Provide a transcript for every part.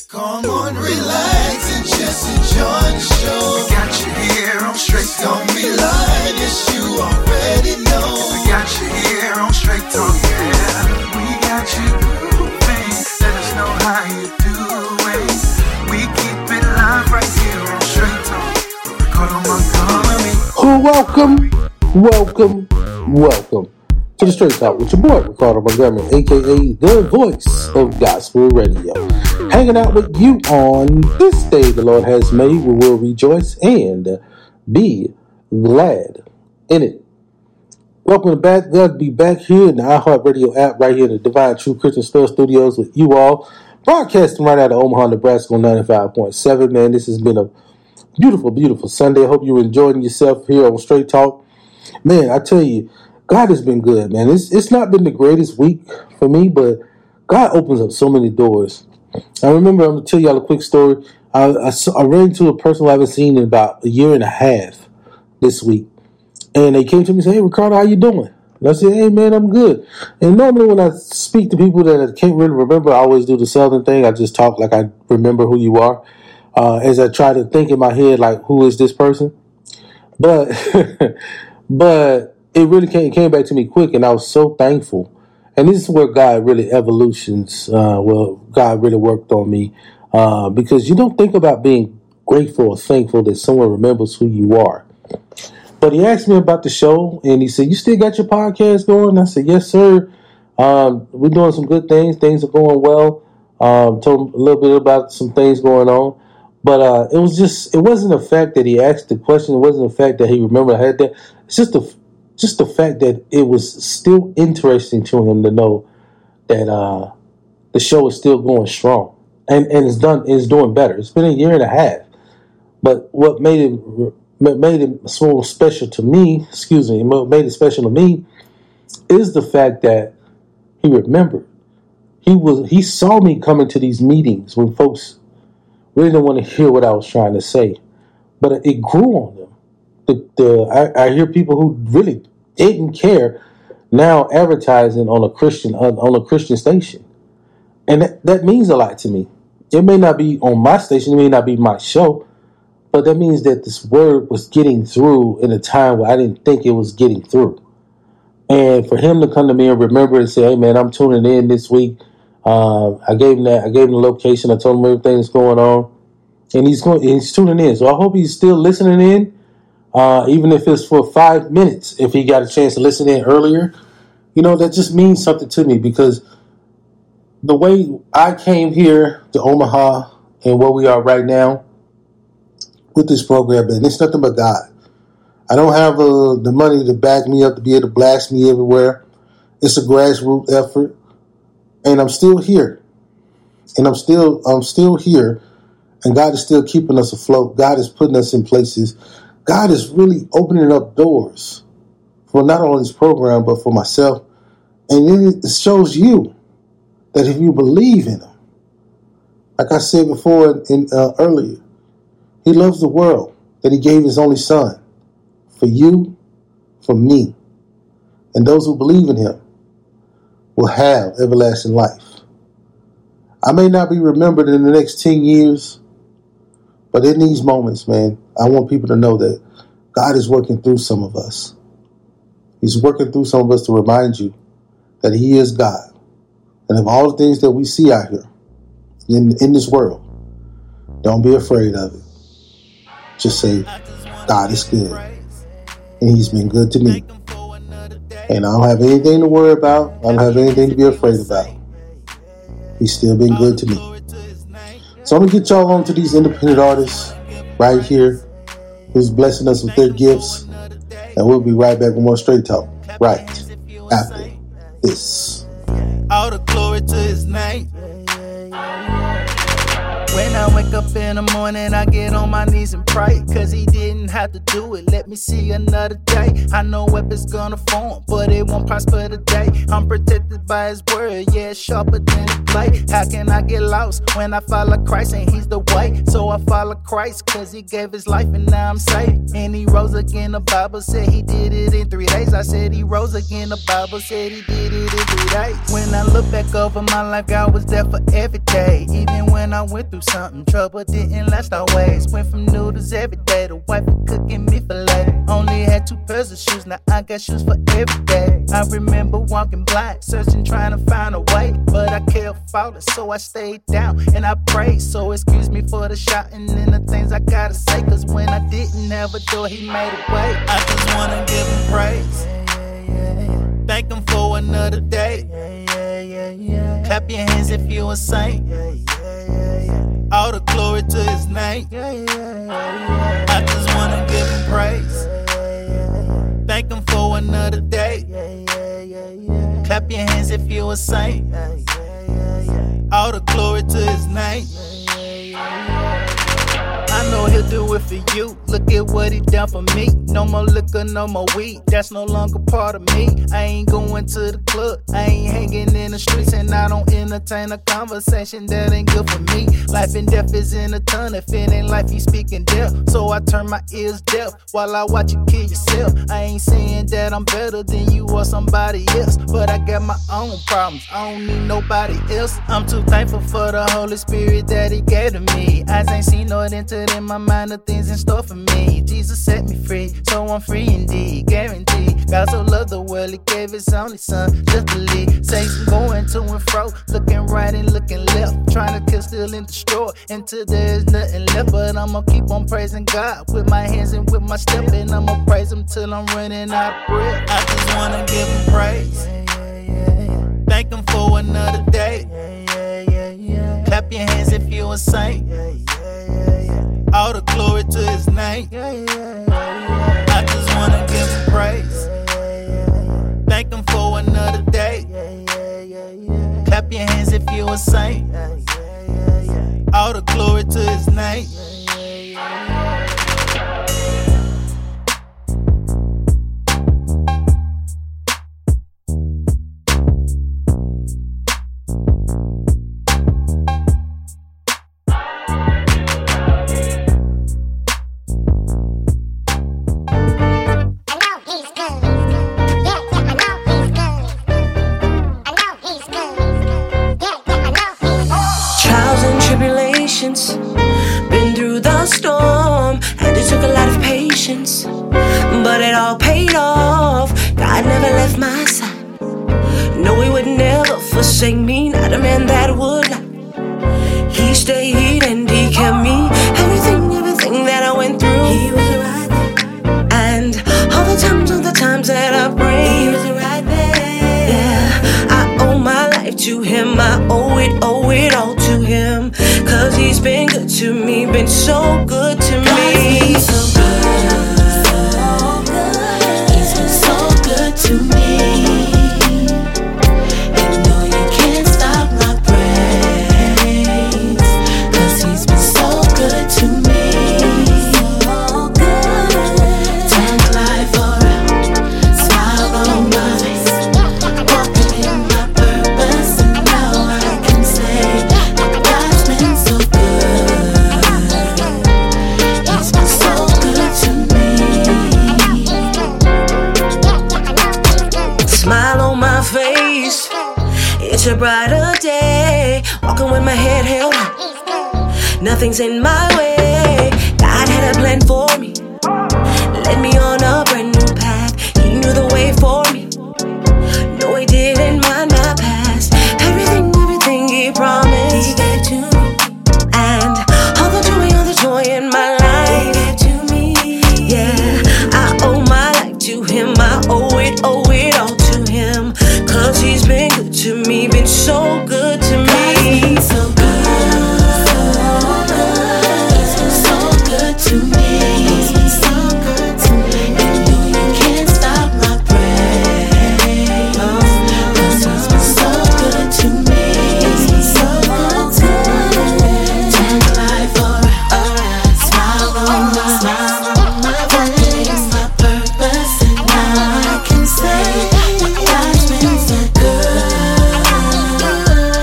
Come on, relax and just enjoy the show. We got you here on Straight Talk. Don't be lying, yes, you already know. We got you here on Straight Talk, yeah. We got you grooving. Let us know how you doing. We keep it live right here on Straight Talk. Ricardo Montgomery. Welcome to the Straight Talk with your boy, Ricardo Montgomery, a.k.a. the voice of gospel radio. Hanging out with you on this day the Lord has made. We will rejoice and be glad in it. Welcome back. Glad to be back here in the iHeartRadio app right here in the Divine True Christian Store Studios with you all. Broadcasting right out of Omaha, Nebraska on 95.7. Man, this has been a beautiful, beautiful Sunday. I hope you're enjoying yourself here on Straight Talk. Man, I tell you, God has been good, man. It's not been the greatest week for me, but God opens up so many doors. I remember, I'm going to tell y'all a quick story. I ran into a person who I haven't seen in about a year and a half this week. And they came to me and said, "Hey, Ricardo, how you doing?" And I said, "Hey, man, I'm good." And normally when I speak to people that I can't really remember, I always do the Southern thing. I just talk like I remember who you are. As I try to think in my head, like, who is this person? But but it really came back to me quick, and I was so thankful. And this is where God really God really worked on me, because you don't think about being grateful or thankful that someone remembers who you are. But he asked me about the show, and he said, "You still got your podcast going?" I said, "Yes, sir. We're doing some good things. Things are going well." Told him a little bit about some things going on. But it wasn't the fact that he asked the question. It wasn't the fact that he remembered I had that. It's just the fact that it was still interesting to him to know that the show is still going strong and it's doing better. It's been a year and a half, but what made it so special to me, what made it special to me is the fact that he remembered. He saw me coming to these meetings when folks really didn't want to hear what I was trying to say, but it grew on them. I hear people who really didn't care now advertising on a Christian station, and that means a lot to me. It may not be on my station, it may not be my show, but that means that this word was getting through in a time where I didn't think it was getting through. And for him to come to me and remember and say, "Hey, man, I'm tuning in this week." I gave him the location. I told him everything that's going on, and he's tuning in. So I hope he's still listening in. Even if it's for 5 minutes, if he got a chance to listen in earlier, that just means something to me, because the way I came here to Omaha and where we are right now with this program, man, it's nothing but God. I don't have the money to back me up to be able to blast me everywhere. It's a grassroots effort, and I'm still here, and I'm still here, and God is still keeping us afloat. God is putting us in places. God is really opening up doors for not only this program, but for myself. And then it shows you that if you believe in him, like I said before earlier, he loves the world, that he gave his only son for you, for me. And those who believe in him will have everlasting life. I may not be remembered in the next 10 years, but in these moments, man, I want people to know that God is working through some of us. He's working through some of us to remind you that he is God. And of all the things that we see out here in this world, don't be afraid of it. Just say, God is good. And he's been good to me. And I don't have anything to worry about. I don't have anything to be afraid about. He's still been good to me. So I'm going to get y'all on to these independent artists right here who's blessing us with their gifts. And we'll be right back with more Straight Talk right after this. All the glory to his name. When I wake up in the morning, I get on my knees and pray, cause he didn't have to do it. Let me see another day. I know weapons gonna form, but it won't prosper today. I'm protected by his word, yeah, it's sharper than a blade. How can I get lost when I follow Christ and he's the way? So I follow Christ, cause he gave his life and now I'm saved. And he rose again, the Bible said he did it in 3 days. I said he rose again, the Bible said he did it in 3 days. When When I look back over my life, God was there for every day. Even when I went through something, trouble didn't last always. Went from noodles every day to wife cooking me filet. Only had 2 pairs of shoes, now I got shoes for every day. I remember walking blind, searching, trying to find a way. But I kept falling, so I stayed down and I prayed. So excuse me for the shouting and the things I gotta say. Cause when I didn't have a door, he made a way. I just wanna give him praise. Thank him for another day. Clap your hands if you a saint. All the glory to his name. I just wanna give him praise. Thank him for another day. Clap your hands if you a saint. All the glory to his name. I know he'll do it for you. Look at what he done for me. No more liquor, no more weed. That's no longer part of me. I ain't going to the club. I ain't hanging in the streets, and I don't entertain a conversation that ain't good for me. Life and death is in a ton. If it ain't life, he's speaking death. So I turn my ears deaf while I watch you kill yourself. I ain't saying that I'm better than you or somebody else, but I got my own problems. I don't need nobody else. I'm too thankful for the Holy Spirit that he gave to me. Eyes ain't seen nor entered in my mind, the things in store for me. Jesus set me free, so I'm free indeed, guaranteed. God so loved the world, he gave his only son, just believe. Satan going to and fro, looking right and looking left, trying to kill, steal, and destroy, until there's nothing left. But I'ma keep on praising God with my hands and with my step, and I'ma praise him till I'm running out of breath. I just wanna give him praise. Thank him for another day. Clap your hands if you a saint. All the glory to his name. I just wanna give him praise. Thank him for another day. Clap your hands if you a saint. All the glory to his name. Been through the storm, and it took a lot of patience, but it all paid off. God never left my side. No, he would never forsake me, not a man that would lie. He stayed and he kept me. Everything that I went through, he was right there. And all the times that I prayed, he was right there. Yeah, I owe my life to him, I owe it all to him. Cause he's been good to me, been so good to me. He's so good, he's been so good to me. And no, you can't stop my praise. Cause he's been so good to me. So good. Turn life around, smile on my face, walking in my purpose, and now I can say God's been so good. He's been so good to me. Smile on my face, it's a brighter day. Walking with my head held high, nothing's in my way. God had a plan for me, led me on a brand new path. He knew the way for me, no, he didn't mind my past. Everything he promised, he gave to me. And all the joy in my life, he gave to me. Yeah, I owe my life to him, I owe it all to him. Cause he's been good to me, been so good to me. He's so good, he's been so good to me. He's been so good to me. And no, you can't stop my praise. Cause he's been so good to me. He's been so good to me. Turn life around, smile on my face, my purpose, and now I can say God's been so good.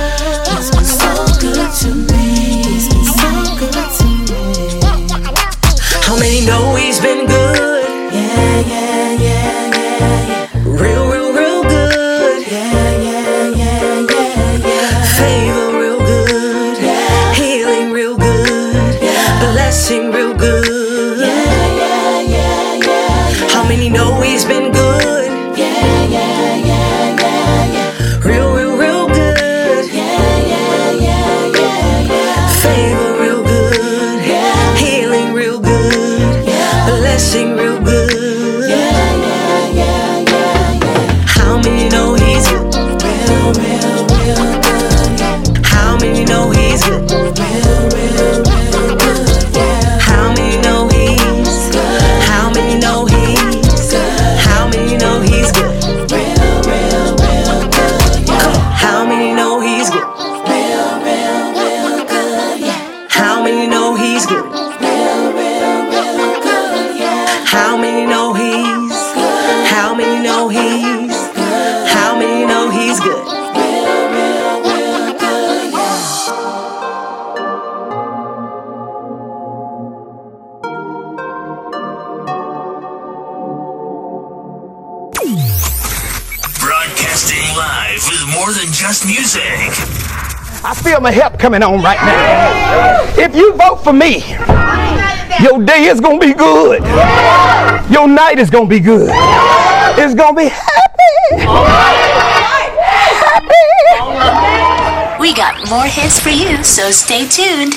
more than just music. I feel my help coming on right now. If you vote for me, your day is going to be good. Your night is going to be good. It's going to be happy. Happy. We got more hits for you, so stay tuned.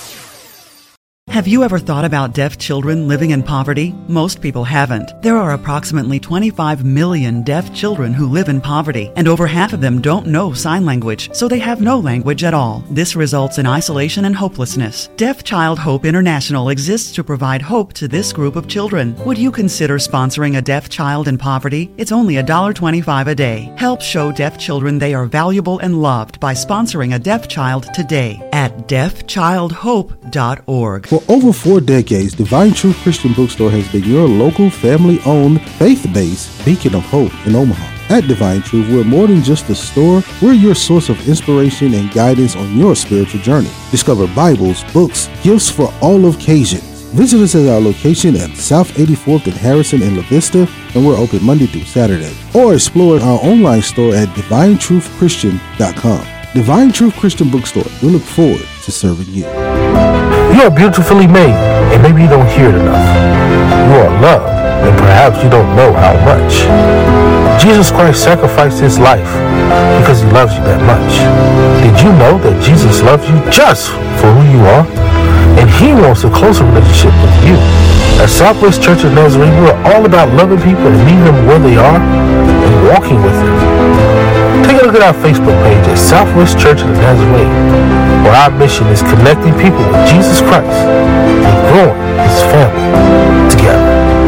Have you ever thought about deaf children living in poverty? Most people haven't. There are approximately 25 million deaf children who live in poverty, and over half of them don't know sign language, so they have no language at all. This results in isolation and hopelessness. Deaf Child Hope International exists to provide hope to this group of children. Would you consider sponsoring a deaf child in poverty? It's only $1.25 a day. Help show deaf children they are valuable and loved by sponsoring a deaf child today at deafchildhope.org. For over 4 decades, Divine Truth Christian Bookstore has been your local, family-owned, faith-based beacon of hope in Omaha. At Divine Truth, we're more than just a store. We're your source of inspiration and guidance on your spiritual journey. Discover Bibles, books, gifts for all occasions. Visit us at our location at South 84th and Harrison in La Vista, and we're open Monday through Saturday. Or explore our online store at DivineTruthChristian.com. Divine Truth Christian Bookstore. We look forward to serving you. You are beautifully made, and maybe you don't hear it enough. You are loved, and perhaps you don't know how much. Jesus Christ sacrificed his life because he loves you that much. Did you know that Jesus loves you just for who you are? And he wants a closer relationship with you. At Southwest Church of Nazarene, we're all about loving people and meeting them where they are and walking with them. Take a look at our Facebook page at Southwest Church of the Nazarene, where our mission is connecting people with Jesus Christ and growing his family together.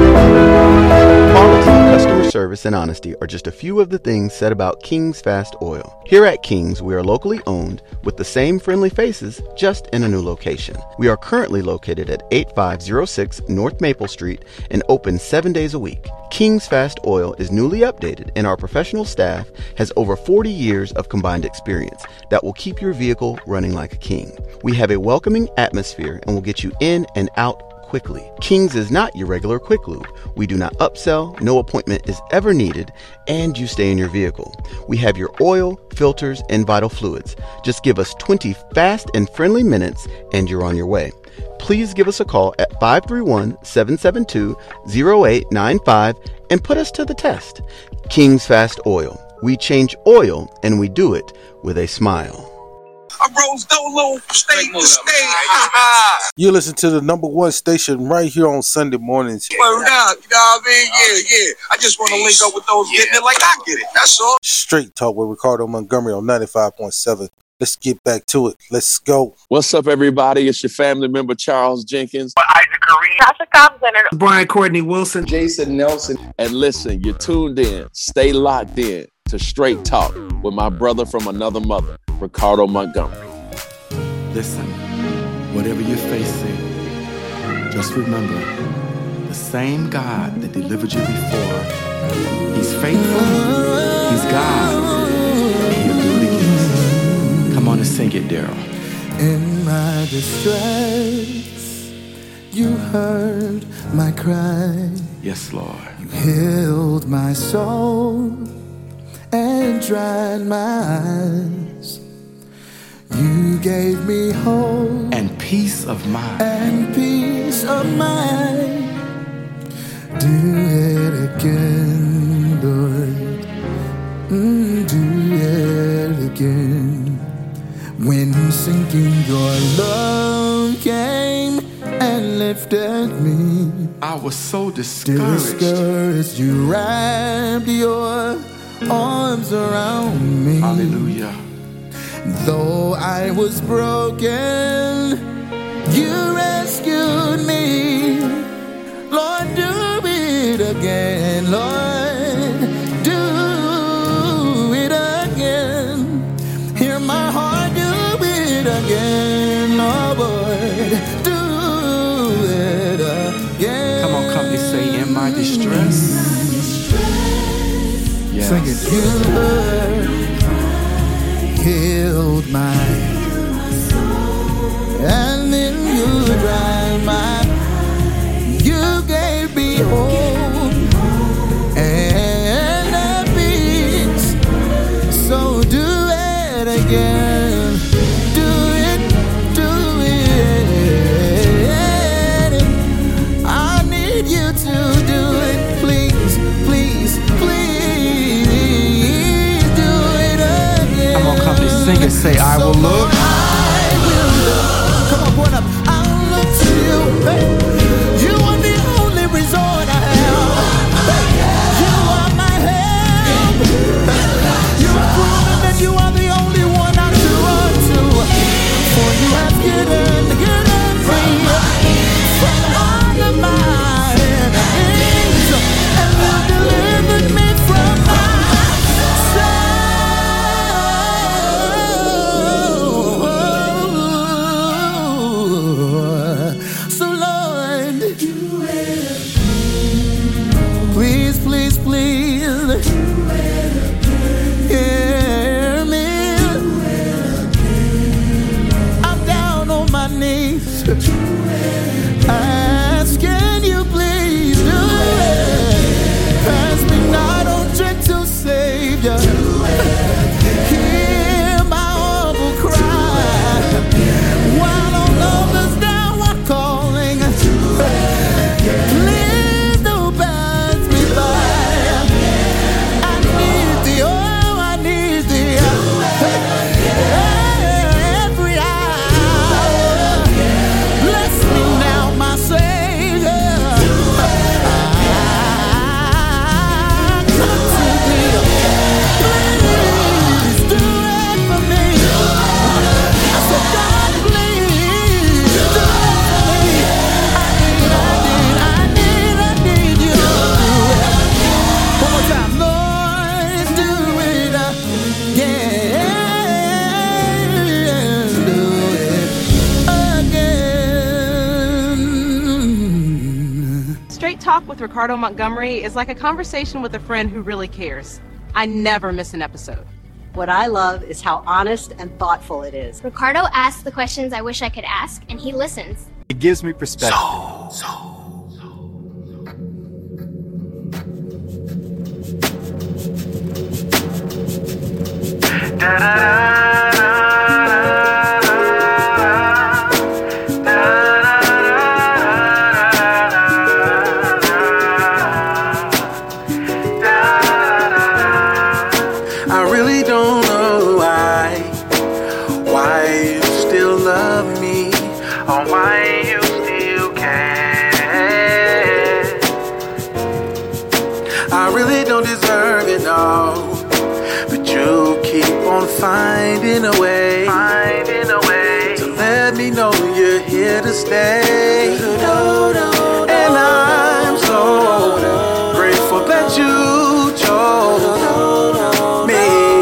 Quality, customer service, and honesty are just a few of the things said about King's Fast Oil. Here at King's, we are locally owned with the same friendly faces, just in a new location. We are currently located at 8506 North Maple Street and open 7 days a week. King's Fast Oil is newly updated, and our professional staff has over 40 years of combined experience that will keep your vehicle running like a king. We have a welcoming atmosphere and will get you in and out quickly. King's is not your regular quick lube. We do not upsell, no appointment is ever needed, and you stay in your vehicle. We have your oil, filters, and vital fluids. Just give us 20 fast and friendly minutes and you're on your way. Please give us a call at 531-772-0895 and put us to the test. King's Fast Oil. We change oil and we do it with a smile. I rose Dolo from state to state. You listen to the number one station right here on Sunday mornings. Word out, you know what I mean? Yeah. I just want to link up with those getting it like I get it. That's all. Straight Talk with Ricardo Montgomery on 95.7. Let's get back to it. Let's go. What's up, everybody? It's your family member, Charles Jenkins. Isaac Kareem. Tasha Thompson. Brian Courtney Wilson. Jason Nelson. And listen, you're tuned in. Stay locked in to Straight Talk with my brother from another mother, Ricardo Montgomery. Listen, whatever you're facing, just remember, the same God that delivered you before, he's faithful, he's God, and he'll do it again. Come on and sing it, Daryl. In my distress, you heard my cry. Yes, Lord. You healed my soul and dried my eyes. You gave me hope and peace of mind. And peace of mind. Do it again, Lord. Do it again. When sinking, your love came and lifted me. I was so discouraged. You wrapped your arms around me. Hallelujah. Though I was broken, you rescued me. Lord, do it again. Lord, do it again. Hear my heart, do it again. Oh, Lord, do it again. Come on, company, say, in my distress. Yes. Sing it. You healed my soul, and then you dried my. You gave me hope and a peace. So do again. Do it, do it. I need you to do it, please, please, please do it again. I'm gonna come to sing and say, I will look. I will look. Come on, point up. I'll look to you. Hey. You are the only resort I have. Hey. You are my help. You have proven that you are the only one I to run to. For you have given me from all of my enemies, and you delivered me from myself. So Lord, please, please, please, hear me. I'm down on my knees, asking you please do it. Pass me not, oh gentle Savior. Hear my humble cry. While all others now are calling, please don't pass me by. I need thee, oh I need thee, every hour. Bless me now, my Savior. I come to thee. Please do it for me. I said, God, please do it for me. I need you to do it. One more time, Lord, do it again. Do it again. Straight Talk with Ricardo Montgomery is like a conversation with a friend who really cares. I never miss an episode. What I love is how honest and thoughtful it is. Ricardo asks the questions I wish I could ask, and he listens. It gives me perspective. I really don't know why you still love me, or why you still care. I really don't deserve it all, but you keep on finding a way to let me know you're here to stay. And I'm so grateful that you chose me.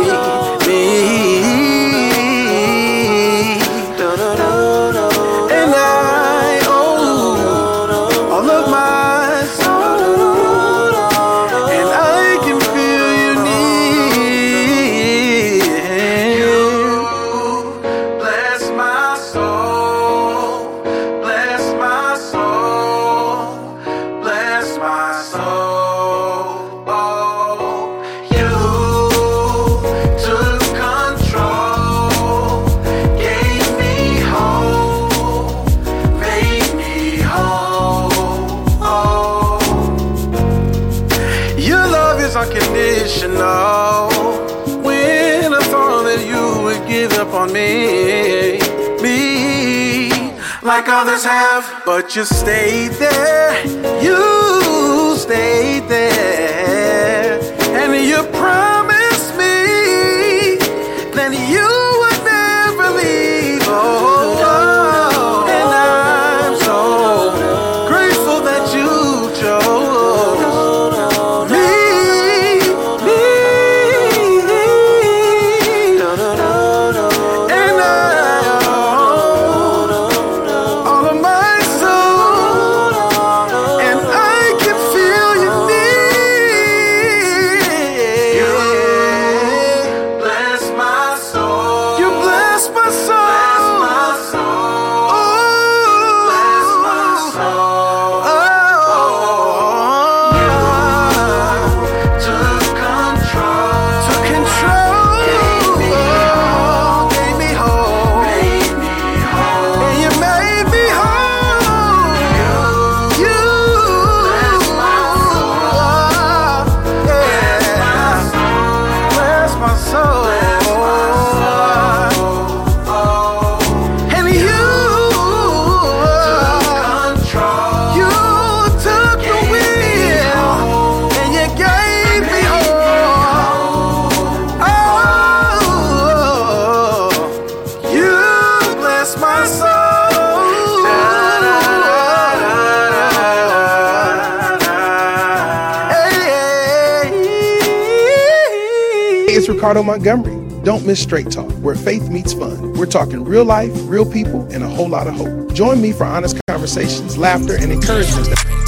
And I owe all of my soul, and I can feel you need. You bless my soul, bless my soul, bless my soul. Oh, you took control, gave me hope, made me whole. Oh, your love is unconditional. When I thought that you would give up on me, like others have, but you stayed there. You stayed there, and you promised me that you would never leave. Oh, and I'm so grateful that you chose me. And I all of my soul, and I can feel you near. You Ricardo Montgomery. Don't miss Straight Talk, where faith meets fun. We're talking real life, real people, and a whole lot of hope. Join me for honest conversations, laughter, and encouragement.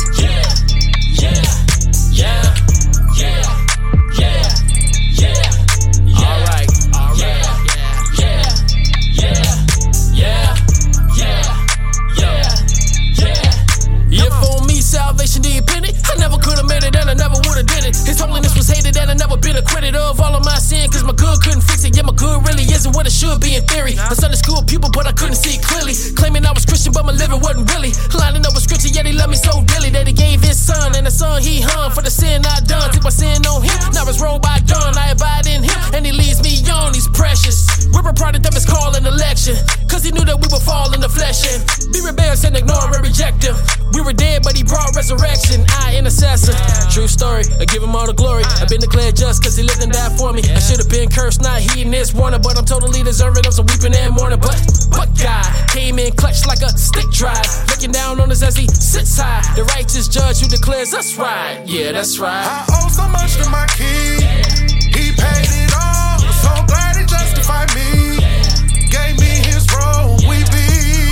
Salvation dependent. I never could have made it and I never would have did it. His holiness was hated and I never been acquitted of all of my sin, cause my good couldn't fix it. Yeah, my good really isn't what it should be in theory. A Sunday school pupil, but I couldn't see it clearly. Claiming I was Christian, but my living wasn't really. Lining up with scripture, yet he loved me so dearly that he gave his son, and the son he hung for the sin I done. Took my sin on him, now it's rolled by dawn. I abide in him, and he leads me on. He's precious. We're a product of his call and election, cause he knew that we would fall in the flesh and be rebellious and ignore and reject him. We were dead, but he brought resurrection. I intercessor. True story, I give him all the glory. I've been declared just cause he lived and died for me. I should have been cursed, not heeding this warning, but I'm totally deserving of some weeping and mourning. But God came in clutched like a stick drive, looking down on us as he sits high. The righteous judge who declares us right. Yeah, that's right. I owe so much to my king. He paid it all. So glad he justified me. Gave me his role. We be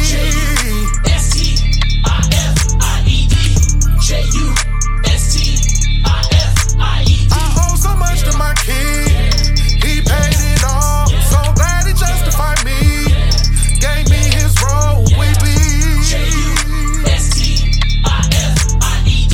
J-U-S-T-I-F-I-E-D. I owe so much to my king. He paid it all. So glad he justified me. Gave me his role. We be J-U-S-T-I-F-I-E-D.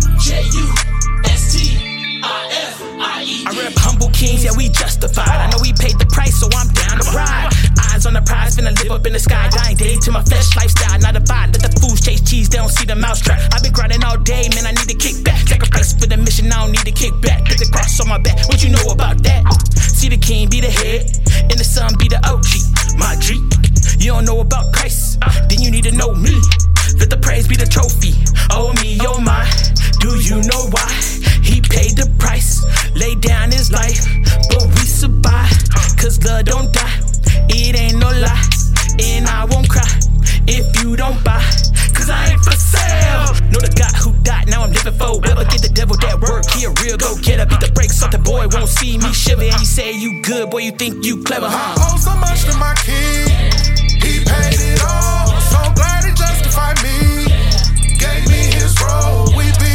J-U-S-T-I-F-I-E-D. I rep humble kings, yeah, we justified. I know we paid the price, so I'm down to ride. Eyes on the prize, finna live up in the sky. Dying day to my flesh lifestyle, not a bite. Let the fools chase cheese, they don't see the mousetrap. I've been grinding all day, man, I need to kick back. Sacrifice for the mission, I don't need to kick back. Put the cross on my back, what you know about that? See the king be the head, and the son be the OG. My G, you don't know about Christ, then you need to know me. Let the praise be the trophy. Oh me, oh my, do you know why? He paid the price, laid down his life, but we survive, cause love don't die. It ain't no lie, and I won't cry if you don't buy, cause I ain't for sale. Know the God who died, now I'm living for. Never get the devil that work, he a real go-getter. Beat the brakes off the boy, won't see me shiver. And you say you good, boy, you think you clever, huh? I owe so much to my king. He paid it all. So glad he justified me. Gave me his role. We be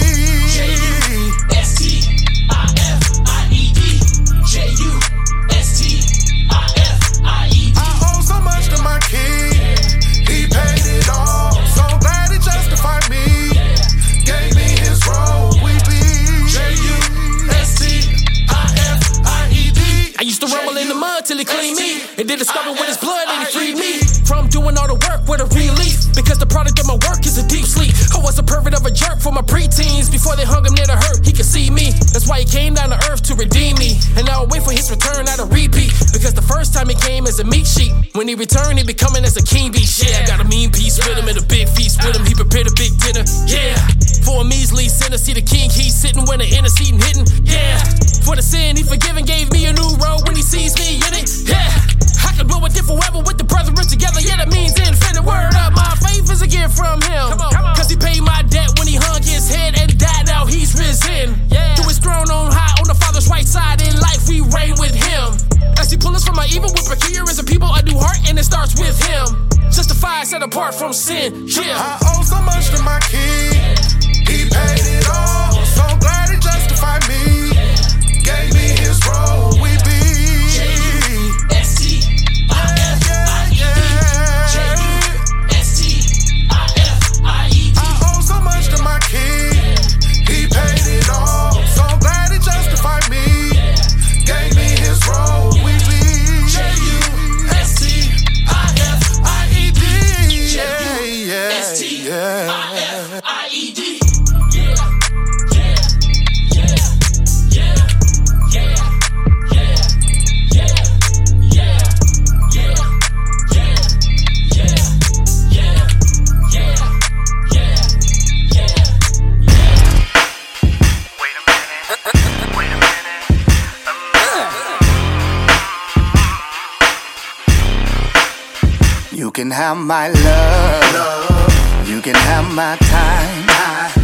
J-U-S-T-I-F-I-E-D. J-U-S-T-I-F-I-E-D. I owe so much to my king. He paid it all. So glad he justified me. Gave me his role. We be J-U-S-T-I-F-I-E-D. I used to rumble in the mud till he cleaned me, and then discover with his blood and he freed me from doing all the work with a relief, because the product of my work is a deep sleep. I was a pervert of a jerk for my preteens. Before they hung him near the hurt, he could see me. That's why he came down to earth to redeem me, and now I wait for his return at a repeat, because the first time he came as a meat sheep, when he returned he be coming as a king beast. Yeah, I got a mean piece with him and a big feast with him. He prepared a big dinner. Yeah, for a measly sinner, see the king he's sitting when the interceding hidden. Yeah, for the sin he forgiven, gave me a new role when he sees me in it. Yeah, I can blow it forever with the brethren together. Yeah, that means infinite. Word up, my faith is a gift from him. Cause he paid my debt when he hung his head and died. Now he's risen. To his throne on high, on the Father's right side. In life we reign with him. As he pull us from our evil, we're peculiar as a people, a new heart, and it starts with him. Justified, set apart from sin. Yeah, I owe so much to my king. He paid it all. So glad he justified me. Gave me his role. We be J-U-S-T-I-F-I-E-D. I owe so much to my king. He paid it all. So glad he justified me. Gave me his role. We be J-U-S-T-I-F-I-E-D. J-U-S-T-I-F-I-E-D. You can have my love, you can have my time,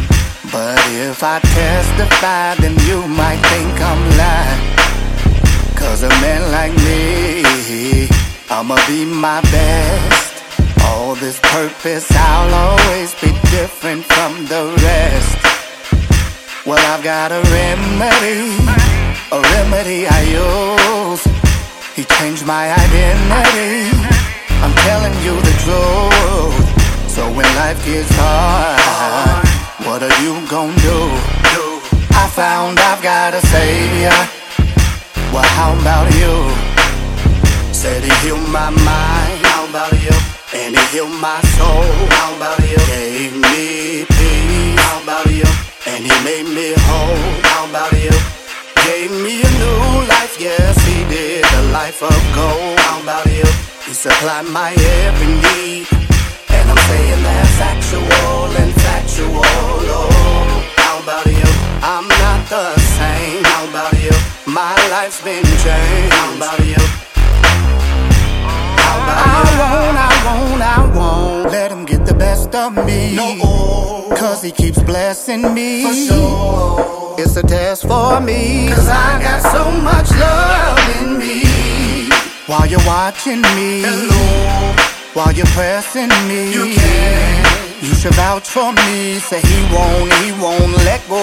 but if I testify, then you might think I'm lying. 'Cause a man like me, I'ma be my best. All this purpose, I'll always be different from the rest. Well, I've got a remedy I use. He changed my identity. I'm telling you the truth. So when life gets hard, what are you gonna do? I found I've got a savior. Well, how about you? Said he healed my mind. How about you? And he healed my soul. How about you? Gave me peace. How about you? And he made me whole. How about you? Gave me a new life. Yes, he did. A life of gold. How about you? He supplied my every need. And I'm saying that's actual and factual. Oh, how about you? I'm not the same. How about you? My life's been changed. How about you? I won't let him get the best of me. No, 'cause he keeps blessing me. For sure. It's a test for me. 'Cause I got so much love in me. While you're watching me, hello. While you're pressing me, you can. You should vouch for me. Say he won't let go.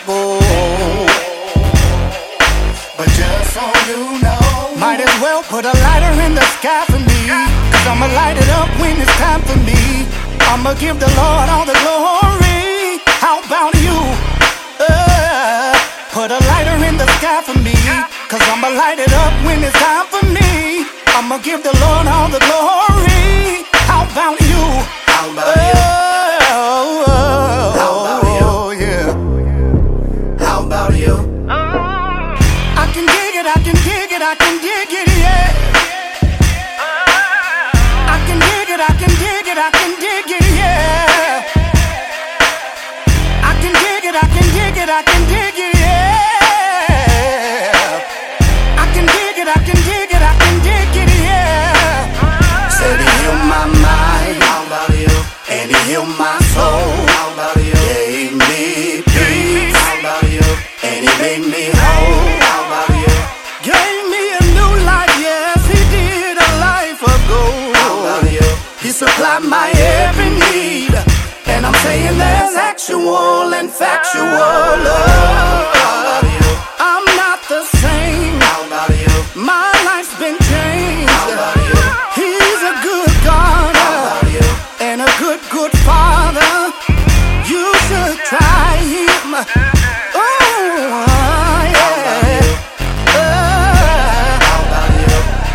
But just so you know, might as well put a lighter in the sky for me. 'Cause I'ma light it up when it's time for me. I'ma give the Lord all the glory. How about you? Put a lighter in the sky for me. 'Cause I'ma light it up when it's time for me. I'ma give the Lord all the glory. How about you? How about you? How about you? Yeah. How about you? I can dig it, yeah. I can dig it, yeah. I can dig it, yeah. I can dig it, yeah. Said he healed my mind. How about you? And he healed my soul. How about you? Gave me peace. How about you? And he made me whole. How about you? Gave me a new life. Yes, he did. A life of gold. How about you? He supplied my every need. And I'm saying there's actual and factual love. How about you? I'm not the same. How about you? My life's been changed. How about you? He's a good God. How about you? And a good Father. You should try him. Oh, yeah. How about you?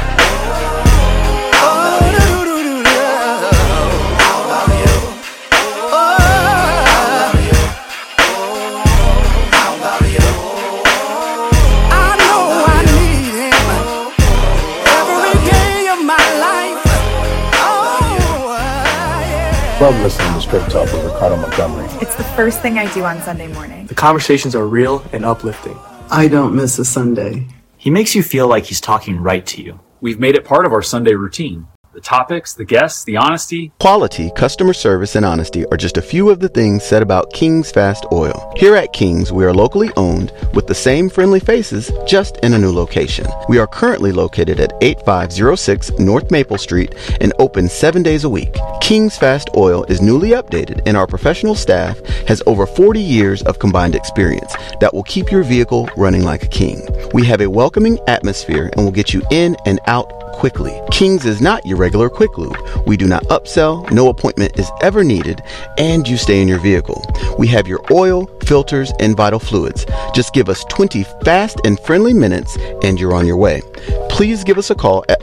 Love listening to Straight Talk with Ricardo Montgomery. It's the first thing I do on Sunday morning. The conversations are real and uplifting. I don't miss a Sunday. He makes you feel like he's talking right to you. We've made it part of our Sunday routine. The topics, the guests, the honesty. Quality, customer service, and honesty are just a few of the things said about King's Fast Oil. Here at King's, we are locally owned with the same friendly faces, just in a new location. We are currently located at 8506 North Maple Street and open 7 days a week. King's Fast Oil is newly updated and our professional staff has over 40 years of combined experience that will keep your vehicle running like a king. We have a welcoming atmosphere and will get you in and out quickly. King's is not your regular quick lube. We do not upsell, no appointment is ever needed, and you stay in your vehicle. We have your oil, filters, and vital fluids. Just give us 20 fast and friendly minutes and you're on your way. Please give us a call at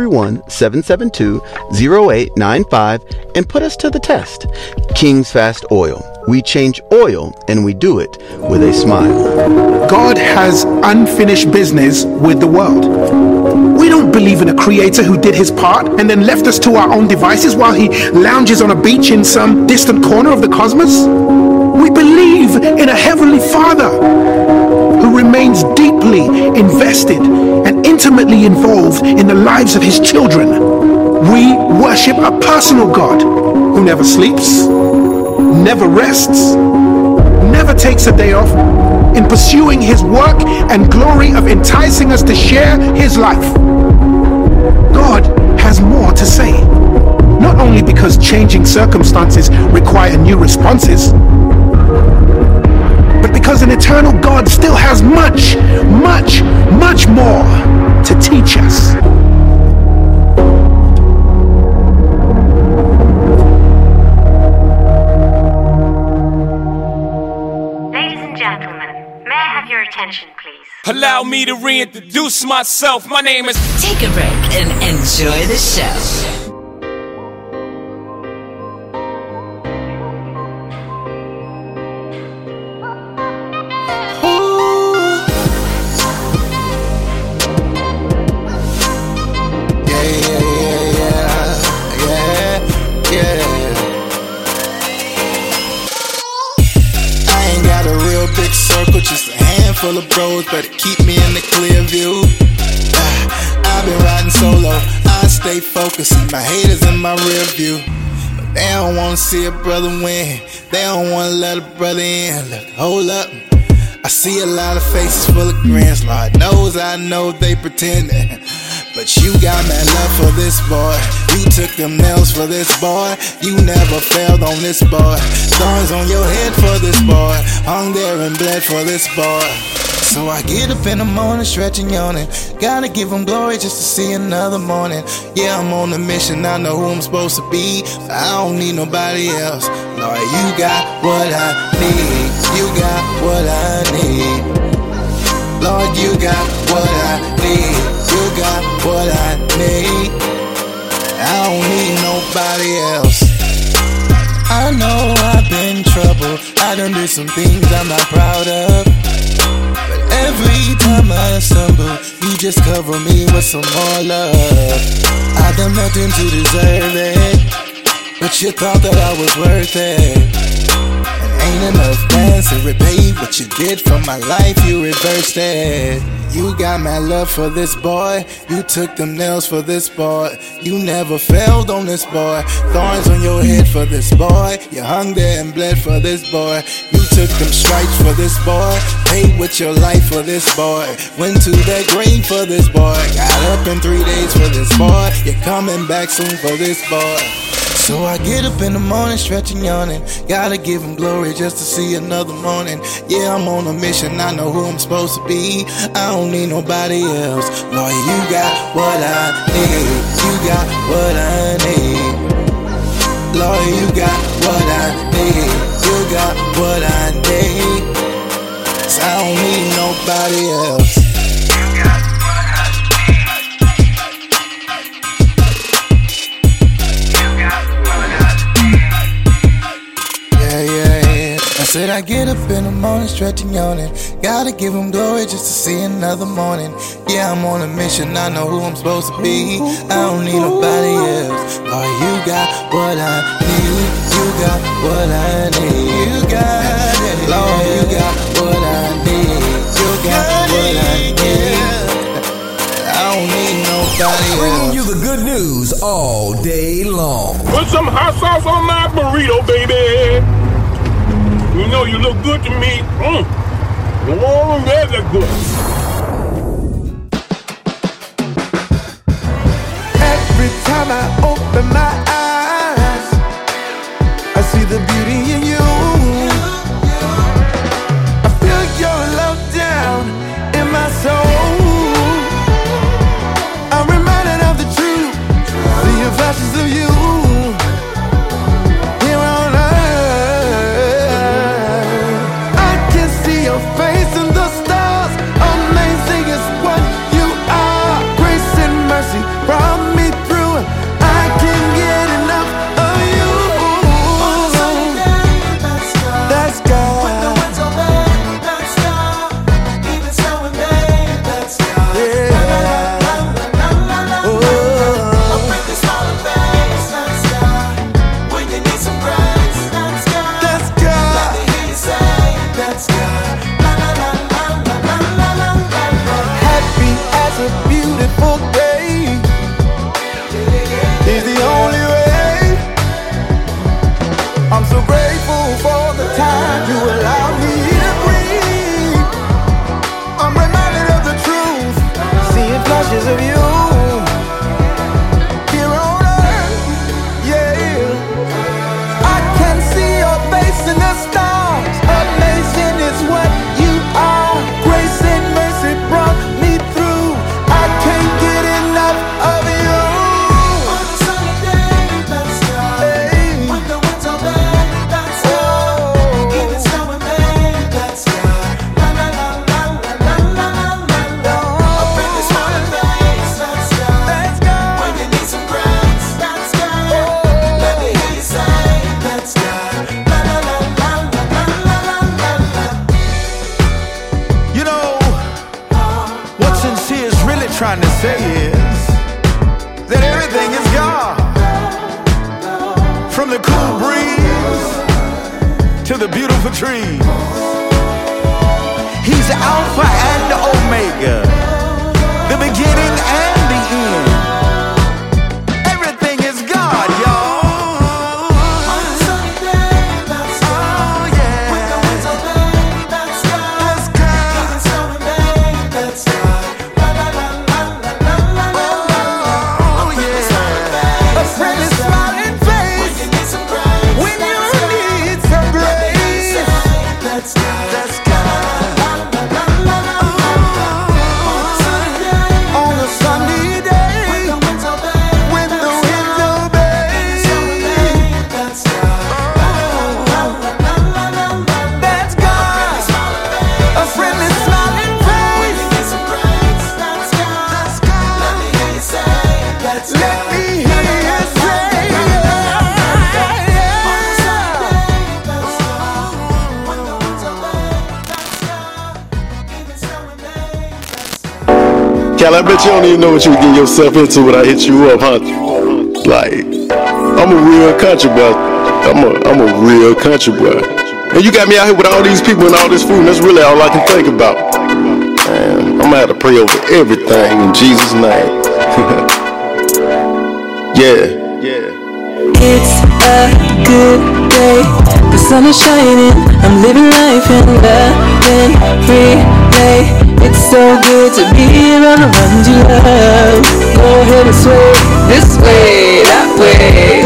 531-772-0895 and put us to the test. King's Fast Oil. We change oil and we do it with a smile. God has unfinished business with the world. We don't believe in a creator who did his part and then left us to our own devices while he lounges on a beach in some distant corner of the cosmos. We believe in a heavenly Father who remains deeply invested and intimately involved in the lives of his children. We worship a personal God who never sleeps, never rests, never takes a day off, in pursuing his work and glory of enticing us to share his life. God has more to say, not only because changing circumstances require new responses, but because an eternal God still has much, much, much more to teach us. Attention, please. Allow me to reintroduce myself. My name is. Take a break and enjoy the show. Full of bros, better keep me in the clear view. I've been riding solo, I stay focused, see my haters in my rear view. But they don't wanna see a brother win, they don't wanna let a brother in. Look, hold up, I see a lot of faces full of grins. Lord knows I know they pretending, but you got mad love for this boy. You took them nails for this boy. You never failed on this boy. Thorns on your head for this boy. Hung there and bled for this boy. So I get up in the morning, stretching, yawning. Gotta give him glory just to see another morning. Yeah, I'm on a mission, I know who I'm supposed to be. So I don't need nobody else. Lord, you got what I need. You got what I need. Lord, you got what I need. You got what I need. I don't need nobody else. I know I've been in trouble. I done did some things I'm not proud of. But every time I stumble, you just cover me with some more love. I done nothing to deserve it, but you thought that I was worth it. Ain't enough plans to repay what you did for my life, you reversed it. You got my love for this boy, you took them nails for this boy. You never failed on this boy, thorns on your head for this boy. You hung there and bled for this boy. You took them stripes for this boy, paid with your life for this boy. Went to that grave for this boy, got up in 3 days for this boy. You're coming back soon for this boy. So I get up in the morning, stretching, yawning. Gotta give him glory just to see another morning. Yeah, I'm on a mission, I know who I'm supposed to be. I don't need nobody else. Lord, you got what I need. You got what I need. Lord, you got what I need. You got what I need. So I don't need nobody else. I said I get up in the morning, stretching, yawning. Gotta give him glory just to see another morning. Yeah, I'm on a mission, I know who I'm supposed to be. I don't need nobody else. Lord, you got what I need. You got what I need. You got it. Lord, you got what I need. You got what I need. I don't need nobody else. Bringing you the good news all day long. Put some hot sauce on my burrito, baby. You know you look good to me. Oh, that's good. Every time I open my eyes, I see the beauty in you. I feel your love down in my soul. I'm reminded of the truth, seeing flashes of you. From me through, I can get for dreams. He's the Alpha and the Omega, the beginning and the end. Everything is God, y'all. Cal, I bet you don't even know what you were getting yourself into when I hit you up, huh? Like, I'm a real country boy. I'm a real country boy. And you got me out here with all these people and all this food, and that's really all I can think about. Man, I'm gonna have to pray over everything in Jesus' name. Yeah. It's a good day, the sun is shining, I'm living life in love and relay. It's so good to be around the ones you love. Go ahead and sway this way, that way.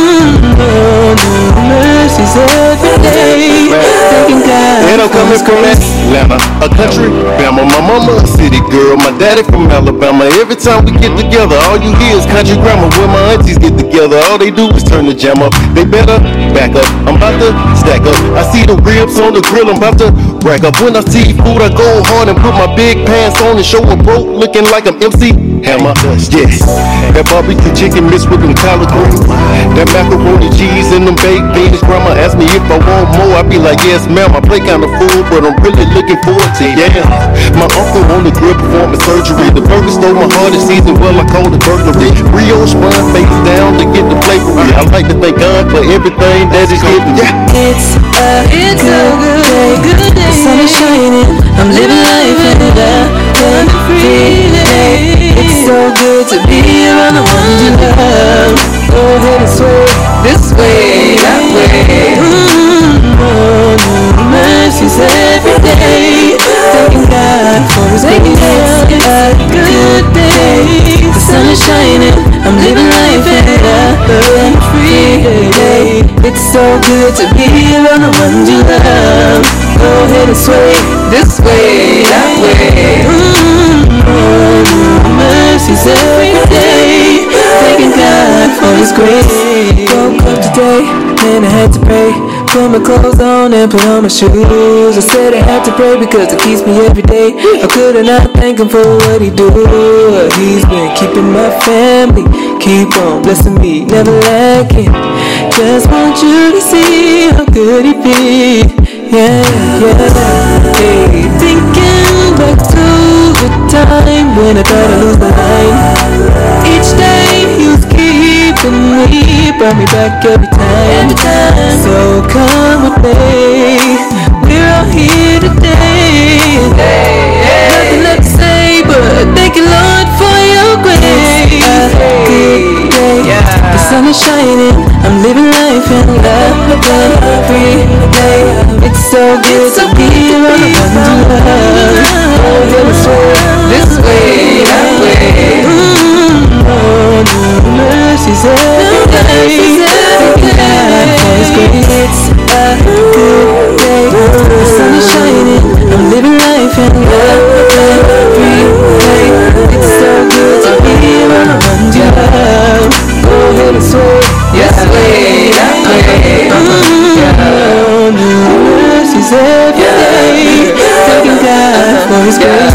Oh, new mercies every day. Thanking God. And I'm coming from Atlanta, a country Bama. My mama a city girl, my daddy from Alabama. Every time we get together, all you hear is country grammar. When my aunties get together, all they do is turn the jam up. They better back up, I'm about to stack up. I see the ribs on the grill, I'm about to rack up. When I see food, I go hard and put my big pants on and show a broke looking like I'm MC Hammer. Yes, that barbecue chicken mixed with them collard greens, that macaroni cheese and them baked beans. Grandma asked me if I want more, I be like, yes ma'am. I play kinda full, but I'm really looking forward to my uncle on the grill performing surgery. The burger stole my heart this season, well I call it burglary. Brioche bun face down to get the flavor. I like to thank God for everything that He's given. It's a good day. The sun is shining, I'm living life in the free day. It's so good to be around the ones you love. Go ahead and sway this way, that way. Oh, new mercies every day. Thanking God for His grace. It's a good day. The sun is shining, I'm living life in the free day. It's so good to be around the ones you love. Go ahead and sway this way, that way. Oh, new mercies every day. Thanking God for His grace. Woke up today and I had to pray. Put my clothes on and put on my shoes. I said I had to pray because it keeps me every day. How could I not thank Him for what He do? He's been keeping my family, keep on blessing me, never lacking. Just want you to see how good He be. Yeah. Hey, thinking back to the time when I thought I lose my mind. Each day He was keeping me, brought me back every time. So come with me, we're all here today. Nothing left to say but thank you Lord for your grace. Good day, the sun is shining, I'm living life in love every day. It's so good to be around the ones you love. Oh, let us sway this way, that way. Oh, new mercies every day. Thank God for His grace. It's a good day. The sun is shining, I'm living life in love every day. It's so good to be around the ones you love. Go ahead and sway this way, that way. Oh, new mercies every day. Thanking God for His grace.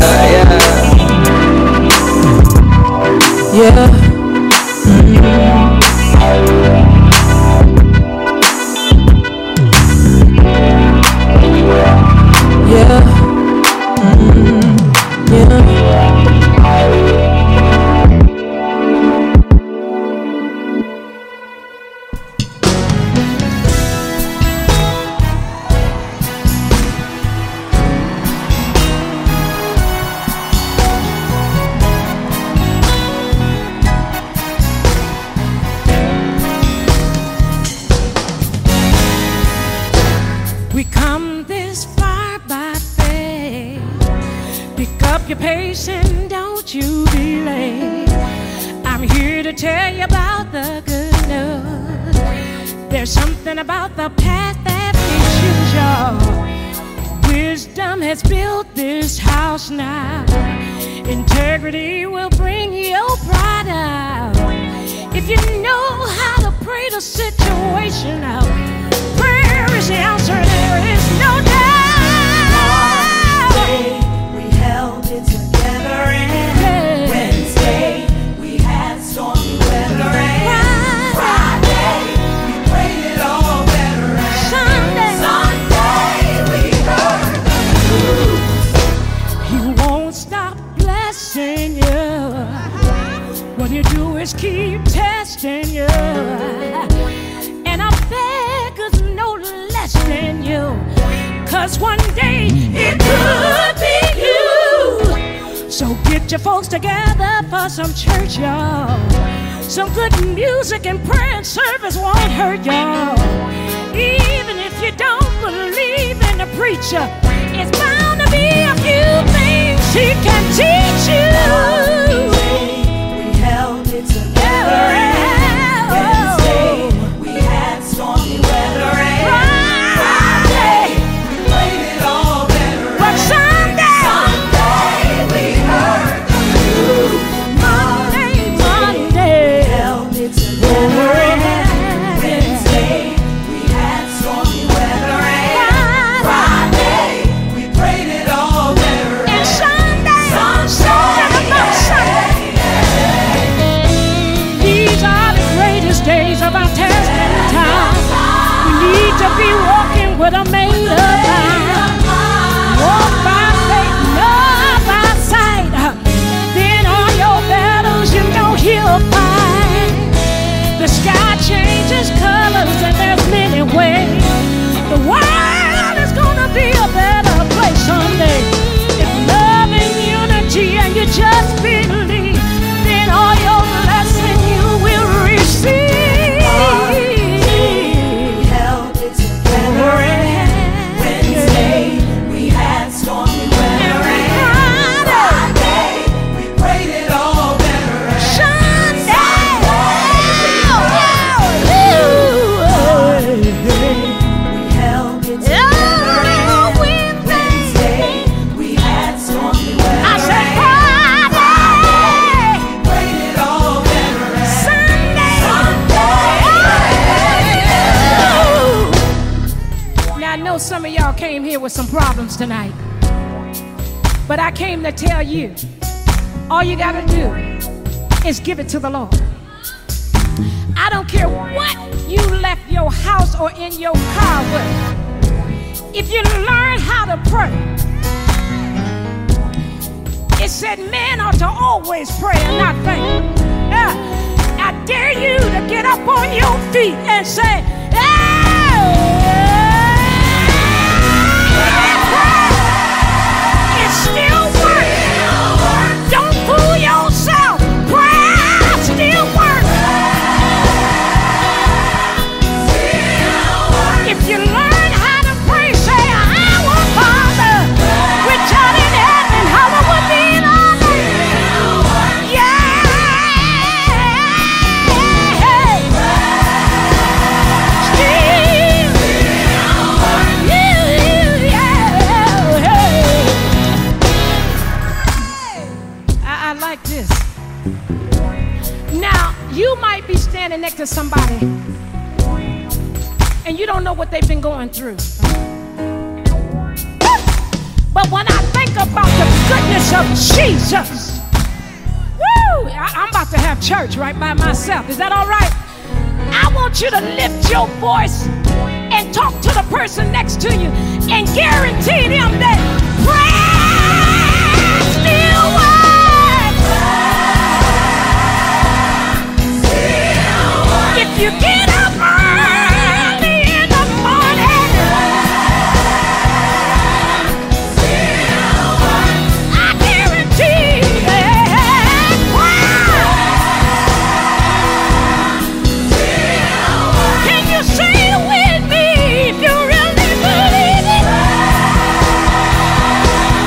Yeah. occupation, don't you be late. I'm here to tell you about the good news. There's something about the path that fits you. Wisdom has built this house now. Integrity will bring your pride out. If you know how to pray the situation out, prayer is the answer, there is no doubt. Monday, we held it together, and Wednesday, we had stormy weather, and Friday, we prayed it all better, and Sunday, we heard the news. He won't stop blessing you. What you do is keep testing you. And I beg is no less than you. 'Cause one day it could be you. So get your folks together for some church, y'all. Some good music and prayer and service won't hurt y'all. Even if you don't believe in the preacher, it's bound to be a few things he can teach you. We held it together, and Wednesday, we had stormy weather, and Friday, we played it all better, but Sunday, we heard the news. Monday, we held it together, and Wednesday, we had stormy weather, and Friday, we prayed it all better, and Sunday. These are the greatest days of our testing time. We need to be walking with a made up mind. Walk by faith, not by sight. Then all your battles you know he'll fight. The sky changes colors and there's many ways. The world is gonna be a better place someday. If love and unity and you just believe, then all your blessing you will receive. We held it together, and Wednesday, we had stormy weather, and Friday, we prayed it all better, and Sunday, we held it together, and Wednesday, we had stormy weather, I said Friday, we prayed it all better, and Sunday. Now I know some of y'all came here with some problems tonight, but I came to tell you, all you gotta do is give it to the Lord. I don't care what you left your house or in your car with. If you learn how to pray, it said men ought to always pray and not faint. I dare you to get up on your feet and say, it still works. Don't fool yourself. Prayer still works. If you learn how to pray, say, Our Father, which art in heaven, hallowed be thy name. Yeah. I like this. Now, you might be standing next to somebody and you don't know what they've been going through. But when I think about the goodness of Jesus, woo, I'm about to have church right by myself. Is that all right? I want you to lift your voice and talk to the person next to you and guarantee them that prayer still works. If you get up early in the morning, I guarantee that prayer. Can you say it with me if you really believe it?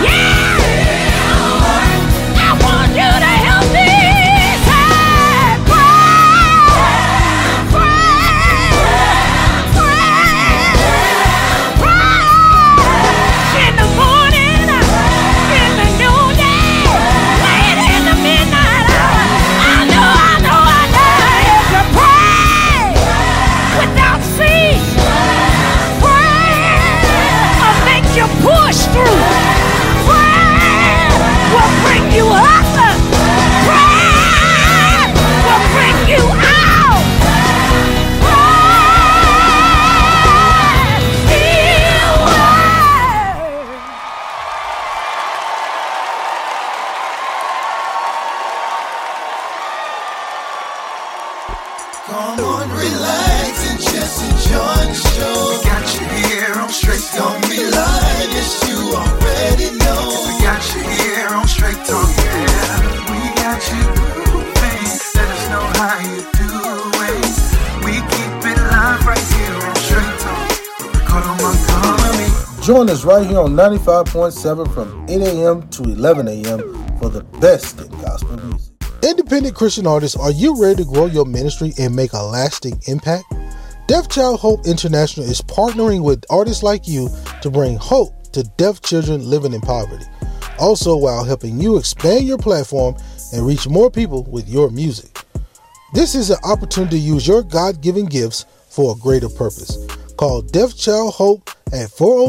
Come on, relax and just enjoy the show. We got you here on Straight Talk. Don't be lying, yes, you already know. We got you here on Straight Talk, yeah. We got you moving. Let us know how you doing. We keep it live right here on Straight Talk. Ricardo Montgomery. Join us right here on 95.7 from 8 a.m. to 11 a.m. for the best in gospel music. Independent Christian artists, are you ready to grow your ministry and make a lasting impact? Deaf Child Hope International is partnering with artists like you to bring hope to deaf children living in poverty. Also, while helping you expand your platform and reach more people with your music. This is an opportunity to use your God-given gifts for a greater purpose. Call Deaf Child Hope at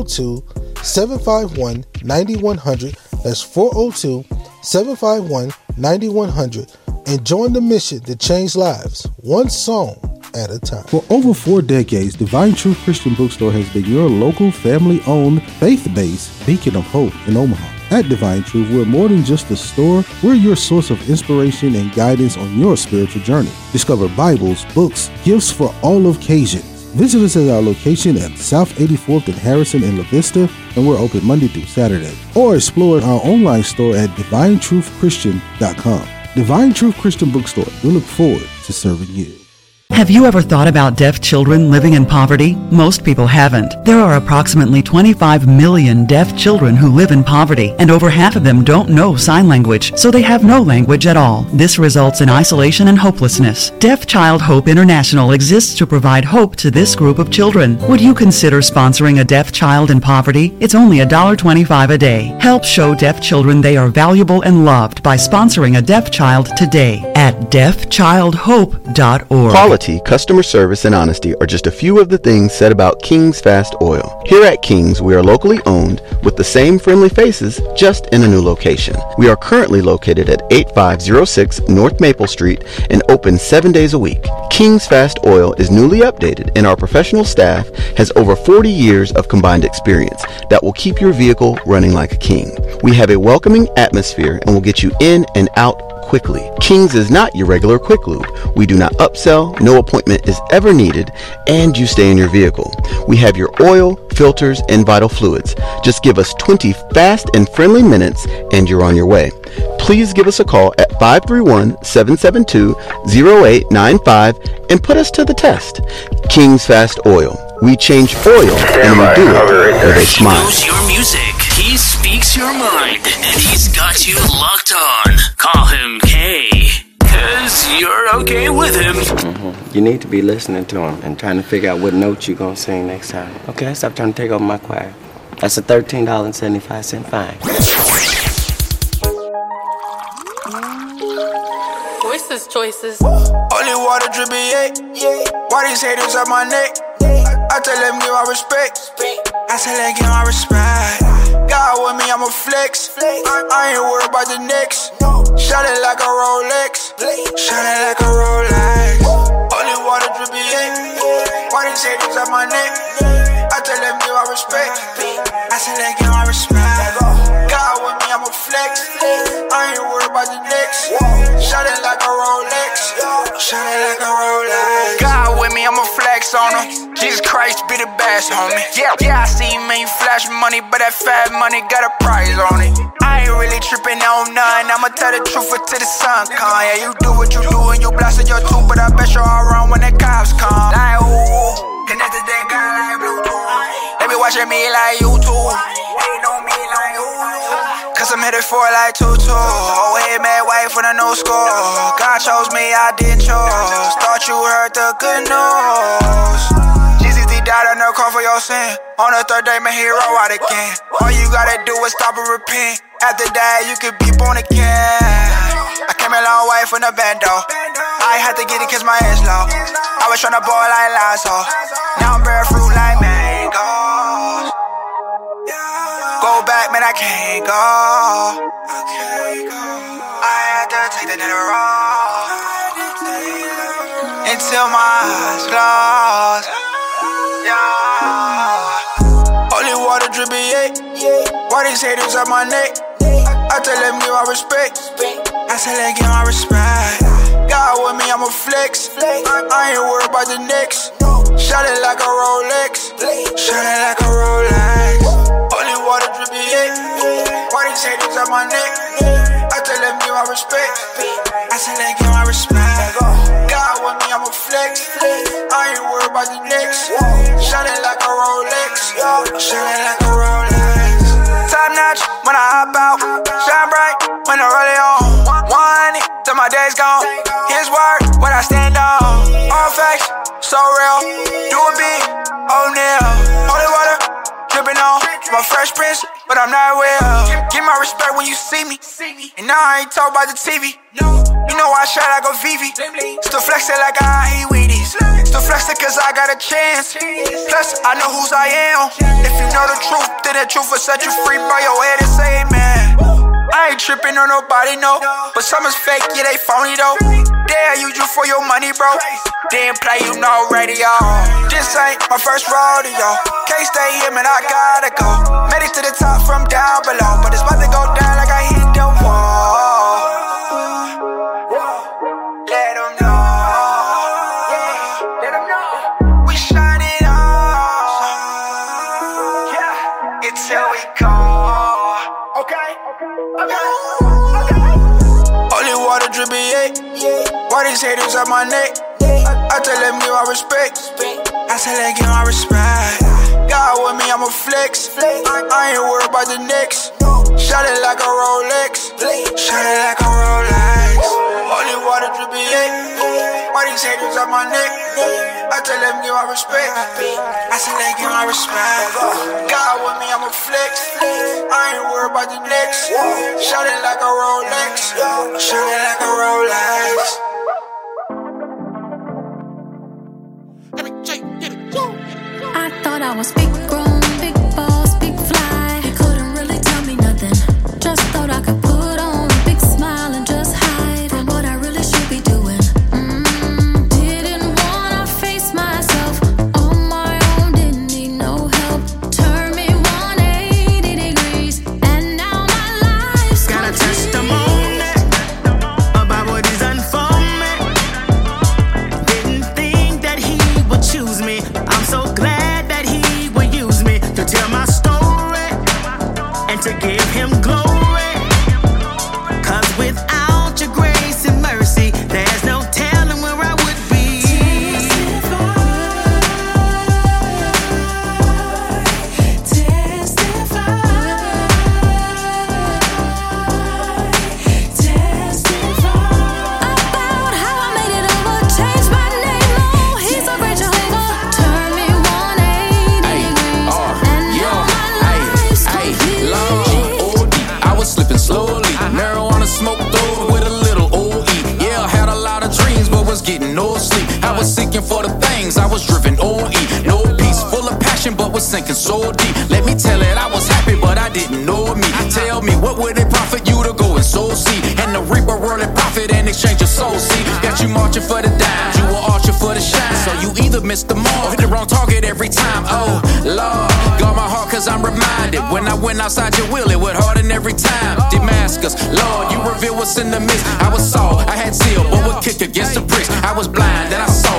402-751-9100. That's 402-751-9100 and join the mission to change lives, one song at a time. For over 4 decades, Divine Truth Christian Bookstore has been your local, family-owned, faith-based beacon of hope in Omaha. At Divine Truth, we're more than just a store. We're your source of inspiration and guidance on your spiritual journey. Discover Bibles, books, gifts for all occasions. Visit us at our location at South 84th and Harrison in La Vista, and we're open Monday through Saturday. Or explore our online store at DivineTruthChristian.com. Divine Truth Christian Bookstore. We look forward to serving you. Have you ever thought about deaf children living in poverty? Most people haven't. There are approximately 25 million deaf children who live in poverty, and over half of them don't know sign language, so they have no language at all. This results in isolation and hopelessness. Deaf Child Hope International exists to provide hope to this group of children. Would you consider sponsoring a deaf child in poverty? It's only $1.25 a day. Help show deaf children they are valuable and loved by sponsoring a deaf child today at deafchildhope.org. Quality, customer service, and honesty are just a few of the things said about King's Fast Oil. Here at King's, we are locally owned with the same friendly faces, just in a new location. We are currently located at 8506 North Maple Street and open 7 days a week. King's Fast Oil is newly updated, and our professional staff has over 40 years of combined experience that will keep your vehicle running like a king. We have a welcoming atmosphere and will get you in and out quickly. King's is not your regular quick lube. We do not upsell, no appointment is ever needed, and you stay in your vehicle. We have your oil, filters, and vital fluids. Just give us 20 fast and friendly minutes and you're on your way. Please give us a call at 531-772-0895 and put us to the test. King's Fast Oil. We change oil and we do it with a smile. He knows your music. He speaks your mind. And he's got you locked on. Call him K. Cause you're okay with him. You need to be listening to him and trying to figure out what note you're going to sing next time. Okay, stop trying to take over my choir. That's a $13.75 fine. Voices choices. Only water dripping, yeah. Why these haters up my neck? I tell them give my respect. I tell them give my respect. God with me, I'm a flex. I ain't worried about the next. Shot it like a Rolex. Shot it like a Rolex. Only water dripping, yeah. Why these haters up my neck? I tell them give my respect. I tell them give my respect. God with me, I'm a flex. I ain't worried about the next. Shot it like a Rolex. Shot it like a Rolex. God with me, I'm a flex on him. Jesus Christ be the best, homie. Yeah, I see me flash money, but that fat money got a price on it. I ain't really tripping on none. I'ma tell the truth until the sun come. Yeah, you do what you do and you blasting your tooth, but I bet you all run when the cops come. Like ooh, connected that guy like Bluetooth. They be watching me like YouTube. They know me like ooh. Cause I'm headed for like 2-2. Oh, hey, mad wife with a no score. God chose me, I didn't choose. Thought you heard the good news. Jesus, he died on the cross for your sin. On the third day, my hero out again. All you gotta do is stop and repent. After that, you can be born again. I came a long way from the bando. I had to get it cause my ass low. I was tryna ball like Lasso. Now I'm bearing fruit like mangoes. Go back, man, I can't go. I had to take the road until my eyes closed. Yeah. Holy water dripping, yeah. Why these haters up my neck? I tell them give my respect. I tell them give my respect. God with me, I'm a flex. I I ain't worried about the next. Shot it like a Rolex. Shot it like a Rolex. Holy water dripping, yeah. Why these haters on my neck? I tell them give my respect. I tell them give my respect. God with me, I'ma flex. I ain't worried about the next. Shot it like a Rolex. Shot it like a Rolex. Top notch when I hop out. Shine bright when I roll it on. One till my day's gone. His word when I stand on. All facts, so real. Do a beat, O'Neal. Holy water dripping on. My fresh prince, but I'm not well. Give my respect when you see me. And now I ain't talk about the TV. You know I shot like a Vivi. Still flexing like I eat Wheaties. Still flexing cause I got a chance. Plus, I know whose I am. If you know the truth, then the truth will set you free. By your head and say amen. I ain't tripping on nobody, no. But some is fake, yeah, they phony though. They use you for your money, bro. Didn't play you no radio. This ain't my first rodeo. Can't stay here, man, I gotta go. Made it to the top from down below. But it's about to go down like I hit the wall. Let them know. Let them know. We shine it all. Yeah, it's till we call. Okay. Holy water dripping, yeah. Why these haters on my neck? I tell them give my respect. I tell them give my respect. God with me, I'ma flex. I ain't worried about the next. Shot it like a Rolex. Shot it like a Rolex. Holy water dripping, yeah. Why these haters on my neck? I tell them give my respect. I tell them give my respect. God with me, I'ma flex. I ain't worried about the next. Shot it like a Rolex. Shot it like a Rolex. I thought I was big grown, big boss, big fly. You couldn't really tell me nothing. Just thought I could put on a big smile and just hide from what I really should be doing. Didn't wanna face myself on my own, didn't need no help. Turned me 180 degrees, and now my life's got a testimony about what he's done for me. Didn't think that he would choose me. I'm so glad that he would use me to tell my story and to give him glory. Cause without your grace and mercy, there's no telling where I would be. Testify about how I made it over, changed my name. Oh, he's a great Jehovah. Turn me 180 degrees, and now my life's complete. I was slipping slowly. Marijuana smoke through with a little OE. Yeah, I had a lot of dreams, but was getting no sleep. I was seeking for the things, I was driven OE. No peace, full of passion, but was sinking so deep. Let me tell it, I was happy, but I didn't know me. Tell me, what would it profit you to go and sow seed? And the reaper worldly profit in exchange of soul seed. Got you marching for the dimes, you were arching for the shine. So you either missed the mark or hit the wrong target every time. Oh, Lord, guard my heart cause I'm reminded. When I went outside your will, it would harden every time. Damascus, Lord, you reveal what's in the midst. I was Saul, I had zeal, but would kick against the pricks. I was blind, then I saw.